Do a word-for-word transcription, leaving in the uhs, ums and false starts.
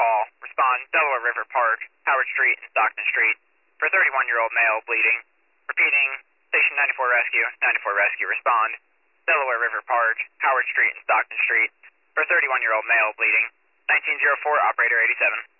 call. Respond, Delaware River Park, Howard Street, and Stockton Street. For thirty-one-year-old male bleeding. Repeating, Station ninety-four Rescue, ninety-four Rescue, respond. Delaware River Park, Howard Street, and Stockton Street. For thirty-one-year-old male bleeding. nineteen oh four, Operator eighty-seven.